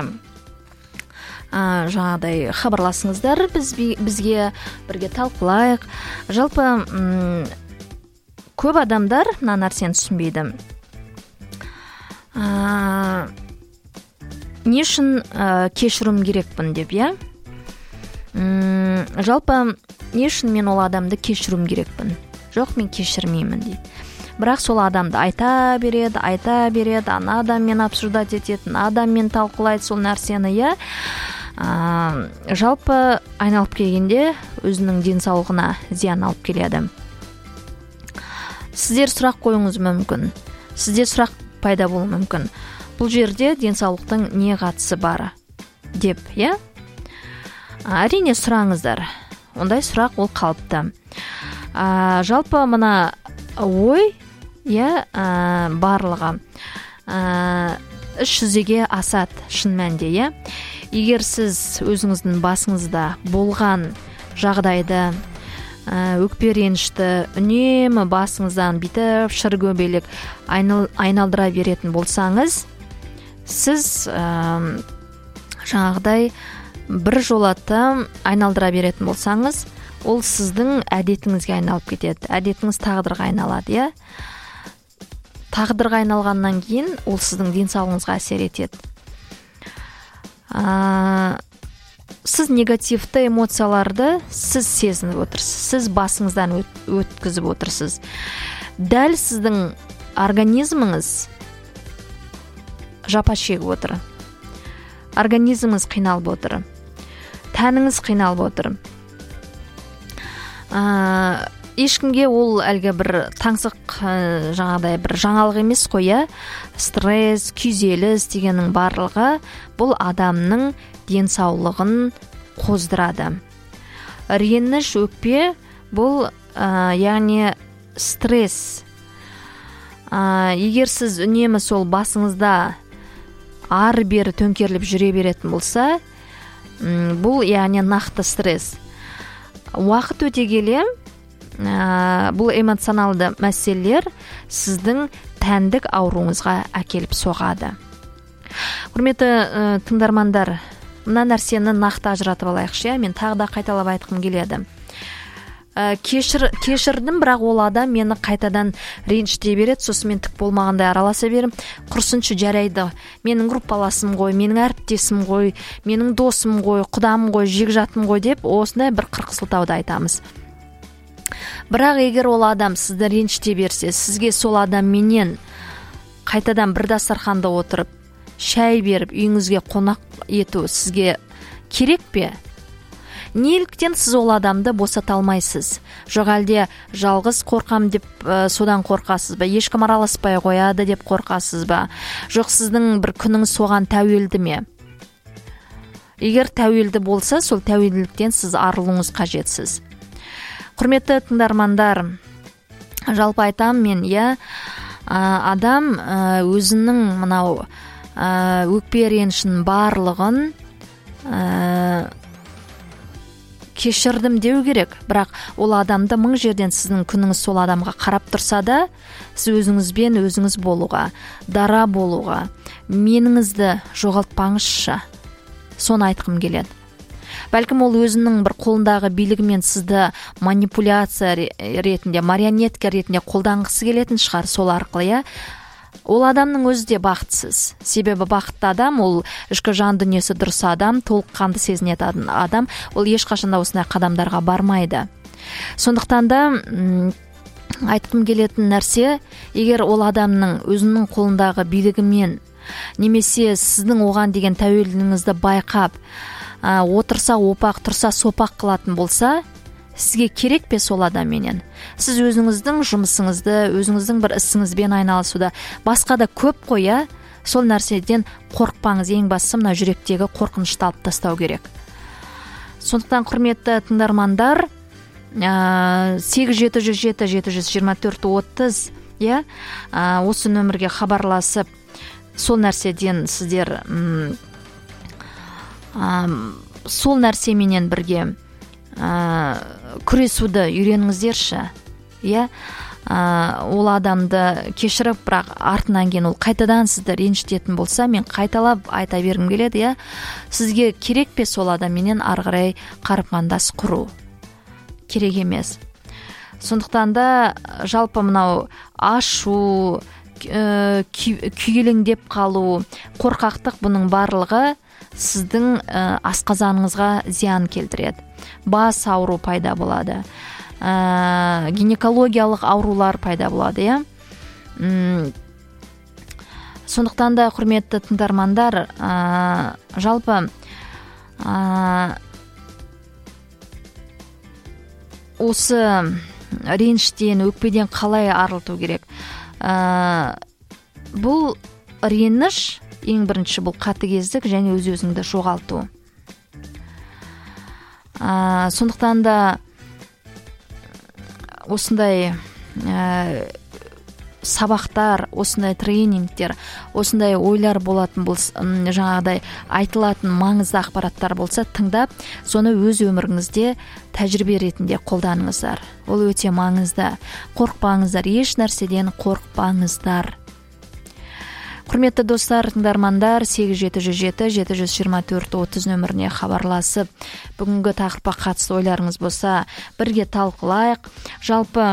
ә, жаңағыдай хабарласыңыздар, біз, бізге бірге талқылайық. Жалпы м- көп адамдар мына нәрсені түсінбейді. Ә, не үшін ә, кешірім керекпін деп, иә? М- жалпы не үшін мен ол адамды кешіруім керекпін? Жоқ, мен кешірмеймін дейді. Бірақ сол адамды айта береді, айта береді, ана адаммен обсуждать етеді, ана адаммен талқылайды сол нәрсені, иә. А, жалпы айналып келгенде өзінің денсаулығына зиян алып келеді. Сіздер сұрақ қойыңыз мүмкін. Сізде сұрақ пайда болуы мүмкін. Бұл жерде денсаулықтың не қатысы бар деп, иә? Әрине сұраңыздар. Ондай сұрақ ол қалыпты. А, жалпы мына ой, иә, ә, барлығы ә, іс жүзеге асады шын мәнінде, иә. Егер сіз өзіңіздің басыңызда болған жағдайды, ә, өкпе ренішті үнемі басыңыздан бүйтіп шыр көбелек айнал, айналдыра беретін болсаңыз, сіз ә, жаңағыдай бір жолата айналдыра беретін болсаңыз, ол сіздің әдетіңізге айналып кетеді. Әдетіңіз тағдырға айналады, иә. Тағдырға айналғаннан кейін ол сіздің денсаулығыңызға әсер етеді. А, сіз негативті эмоцияларды сіз сезініп отырсыз. Сіз басыңыздан өт, өткізіп отырсыз. Дәл сіздің организміңіз жапа шегіп отыр. Организміңіз қиналып отыр. Тәніңіз қиналып отыр. А, ешкімге ол әлгі бір таңсық жаңағыдай бір жаңалық емес қой, иә. Стресс, күйзеліс дегеннің барлығы бұл адамның денсаулығын қоздырады. Реніш, өкпе бұл ә, яғни стресс. Ә, егер сіз үнемі сол басыңызда ары-бері төңкеріліп жүре беретін болса, бұл яғни нақты стресс. Уақыт өте келе ә, бұл эмоционалды мәселелер сіздің тәндік ауруыңызға әкеліп соғады. Құрметті ә, тыңдармандар, мына нәрсені нақты ажыратып алайықшы, мен тағы да қайталап айтқым келеді. Ә, кешір, кешірдім, бірақ ол адам мені қайтадан ренжіте береді, сосын мен түк болмағандай араласа берем. Құрсыншы, жарайды, менің группаласым ғой, менің әріптесім ғой, менің досым ғой, құдам ғой, жекжатым ғой деп осындай бір қырқысылтауды айтамыз. Бірақ егер ол адам сізді ренжіте берсе, сізге сол адамменен қайтадан бір дастарханда отырып, шай беріп, үйіңізге қонақ ету сізге керек пе? Неліктен сіз ол адамды босата алмайсыз? Жоқ әлде жалғыз қорқам деп ә, содан қорқасыз ба? Ешкім араласпай қояды деп қорқасыз ба? Жоқ сіздің бір күніңіз соған тәуелді ме? Егер тәуелді болса, сол тәуелділіктен сіз арылуыңыз қажетсіз. Құрметті тыңдармандар, жалпы айтам мен, иә, адам өзінің мынау өкпе ренішінің барлығын кешірдім деу керек. Бірақ ол адамды мың жерден сіздің күніңіз сол адамға қарап тұрса да, сіз өзіңізбен өзіңіз болуға, дара болуға, меніңізді жоғалтпаңызшы. Соны айтқым келеді. Бәлкім ол өзінің бір қолындағы билігімен сізді манипуляция ретінде, марионетка ретінде қолданғысы келетін шығар сол арқылы, иә. Ол адамның өзі де бақытсыз. Себебі бақытты адам, ол ішкі жан дүниесі дұрыс адам, толыққанды сезінетін адам, ол ешқашанда осындай қадамдарға бармайды. Сондықтан да м, айтқым келетін нәрсе, егер ол адамның өзінің қолындағы билігімен немесе сіздің оған деген тәуелділігіңізді байқап, ә, отырса опақ, тұрса сопақ қылатын болса, сізге керек пе сол адамменен? Сіз өзіңіздің жұмысыңызды, өзіңіздің бір ісіңізбен айналысуда, басқа да көп қоя, сол нәрседен қорықпаңыз. Ең бастысы мына жүректегі қорқынышты алып тастау керек. Сондықтан құрметті тыңдармандар, сегіз жеті жүз жеті жеті жүз жиырма төрт отыз, иә, осы нөмірге хабарласып, сол нәрседен сіздер м, м, сол нәрсеменен бірге ә, күресуді үйреніңіздерші, иә. Ол адамды кешіріп, бірақ артынан кейін ол қайтадан сізді ренжітетін болса, мен қайталап айта бергім келеді, иә. Сізге керек пе сол адамменен ары қарай қарым-қатынас құру? Керек емес. Сондықтан да жалпы мынау ашу, күйелеңдеп қалу, қорқақтық, бұның барлығы сіздің асқазаныңызға зиян келтіреді. бас ауру пайда болады, ә, гинекологиялық аурулар пайда болады, иә. Сондықтан да, құрметті тыңдармандар, ә, жалпы ә, осы реніштен, өкпеден қалай арылту керек? Ә, бұл реніш ең бірінші бұл қатыгездік және өз-өзіңді жоғалту. Ә, сондықтан да осындай ә, сабақтар, осындай тренингтер, осындай ойлар болатын болса, жаңағыдай айтылатын маңызды ақпараттар болса, тыңдап, соны өз өміріңізде тәжірибе ретінде қолданыңыздар. Ол өте маңызды. Қорықпаңыздар, еш нәрседен қорықпаңыздар. Құрметті достар, тыңдармандар, сегіз жеті жүз жеті жеті жүз жиырма төрт отыз нөміріне хабарласып, бүгінгі тақырыпқа қатысты ойларыңыз болса, бірге талқылайық. Жалпы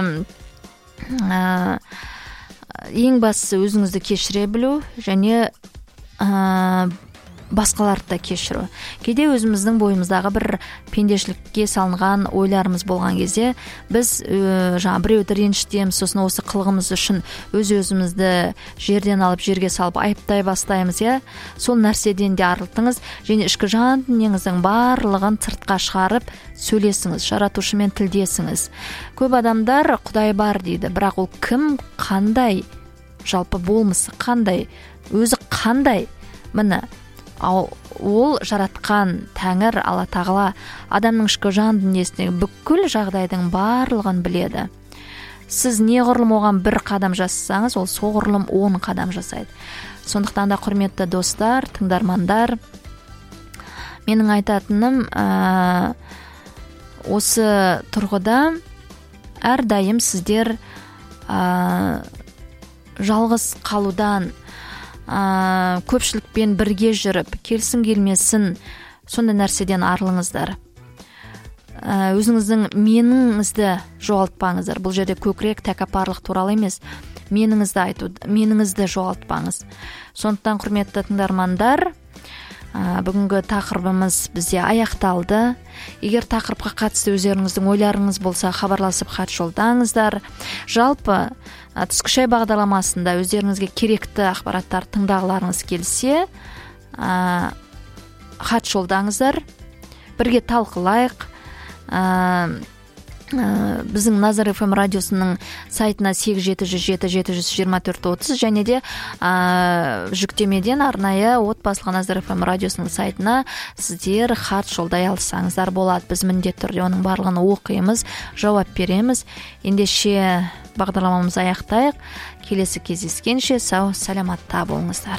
ә, ең бастысы өзіңізді кешіре білу және ә, басқаларды да кешіру. Кейде өзіміздің бойымыздағы бір пендешілікке салынған ойларымыз болған кезде біз ә, жаңа біреуді ренжітеміз, сосын осы қылығымыз үшін өз-өзімізді жерден алып жерге салып айыптай бастаймыз, иә. Сол нәрседен де арылтыңыз және ішкі жан дүниеңіздің барлығын сыртқа шығарып сөйлесіңіз, жаратушымен тілдесіңіз. Көп адамдар Құдай бар дейді, бірақ ол кім, қандай, жалпы болмысы қандай, өзі қандай? Міне, ол жаратқан Тәңір, Алла тағала адамның ішкі жан дүниесіндегі бүкіл жағдайдың барлығын біледі. Сіз неғұрлым оған бір қадам жасасаңыз, ол соғұрлым он қадам жасайды. Сондықтан да, құрметті достар, тыңдармандар, менің айтатыным ә, осы тұрғыда әрдайым сіздер ә, жалғыз қалудан, ә, көпшілікпен бірге жүріп, келсін келмесін, сондай нәрседен арылыңыздар. Ә, өзіңіздің меніңізді жоғалтпаңыздар. Бұл жерде көкірек тәкаппарлық туралы емес, меніңізді айту, меніңізді жоғалтпаңыз. Сондықтан, құрметті тыңдармандар, бүгінгі тақырыбымыз бізде аяқталды. Егер тақырыпқа қатысты өздеріңіздің ойларыңыз болса, хабарласып хат жолдаңыздар. Жалпы түскі шай бағдарламасында өздеріңізге керекті ақпараттар тыңдағыларыңыз келсе, хат жолдаңыздар. Бірге талқылайық. Біздің Назар эф эм радиосының сайтына сегіз жеті жүз жеті жеті жүз жиырма төрт отыз және де ә, жүктемеден арнайы отбасылық Назар эф эм радиосының сайтына сіздер хат жолдай алсаңыздар болады. Біз міндетті түрде оның барлығын оқимыз, жауап береміз. Ендеше бағдарламамызды аяқтайық. Келесі кездескенше сау саламатта болыңыздар.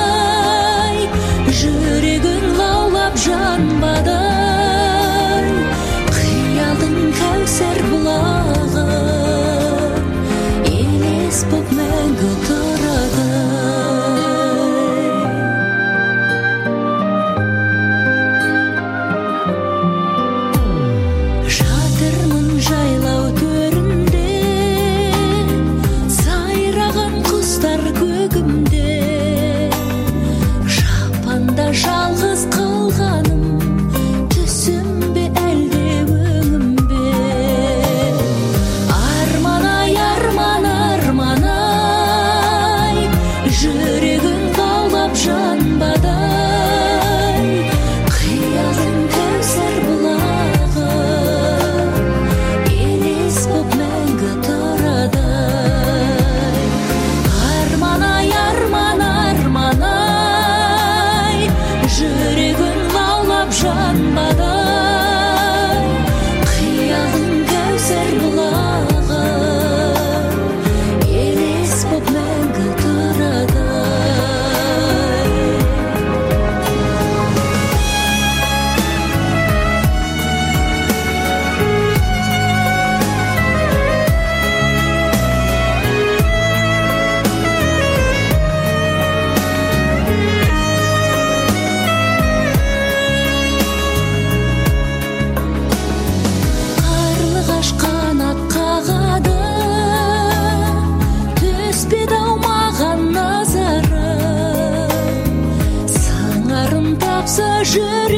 Жүрегің лаулап жанбадай je